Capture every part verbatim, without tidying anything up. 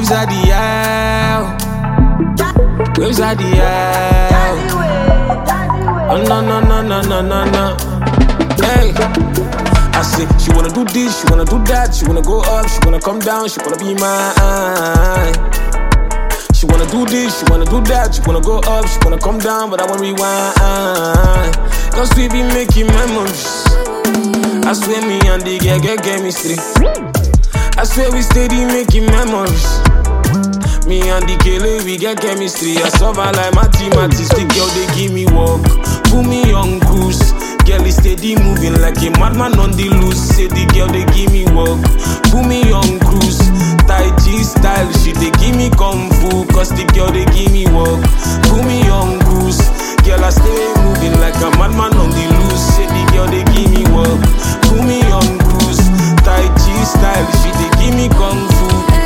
Waves at the air. Waves at the air. Oh no no no no no no no. Hey, I say she wanna do this, she wanna do that, she wanna go up, she wanna come down, she wanna be mine. She wanna do this, she wanna do that, she wanna go up, she wanna come down, but I wanna rewind. Cause we be making memories. I swear me and the girl get chemistry. I swear we steady making memories. Me and the killer, we get chemistry. I suffer like mathematics. The girl, they give me work, put me on cruise. Girl is steady moving like a madman on the loose. Say the girl, they give me work, put me on cruise. Tai Chi style, she they give me kung fu. Cause the girl, they give me work, put me on cruise. Girl, I stay moving like a madman on the loose. Say the girl, they give me work, put me on cruise. Tai Chi style, she they give me kung fu.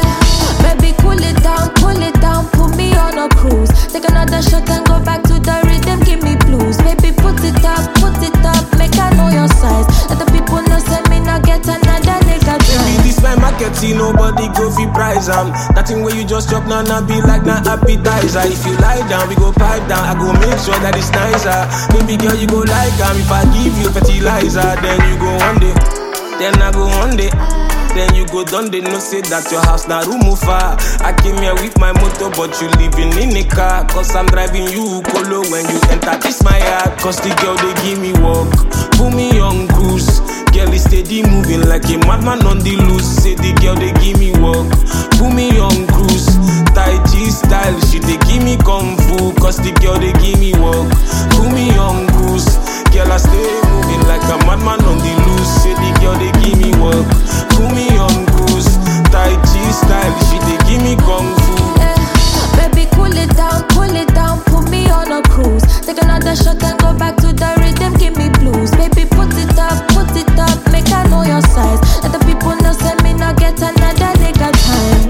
Baby, cool it down, cool it down, put me on a cruise. Take another shot and go back to the rhythm, give me blues. Baby, put it up, put it up, make I know your size. Let the people know, send me now get another nigga. Baby, this my market, see nobody go fi price am. That thing where you just chop now, now be like na appetizer. If you lie down, we go pipe down. I go make sure that it's nicer. Baby girl, you go like am. If I give you fertilizer, then you go one day, then I go one day. Then you go down, they no say that your house na room far. I came here with my motor, but you living in a car. Cause I'm driving you colo when you enter this my yard. Cause the girl they give me work, put me on cruise. Girl is steady moving like a madman on the loose. Say the girl they give me work, put me on cruise. Tai Chi style, she they give me kung fu. Cause the girl they give me work, put me on cruise. Girl I stay moving like a madman on the loose. Say the girl they give me work, put me on cruise. Tai Chi style, she they give me kung fu. Yeah. Baby, cool it down, cool it down, put me on a cruise. Take another shot and go back to the rhythm, give me blues. Baby, put it up, put it up, make I know your size. Let the people know, send me now get another nigga time.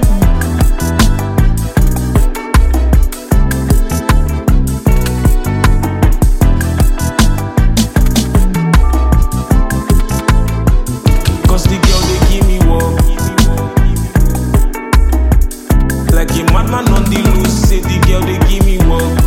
Cause the girl they give me work, like a madman on the loose. Say the girl they give me work,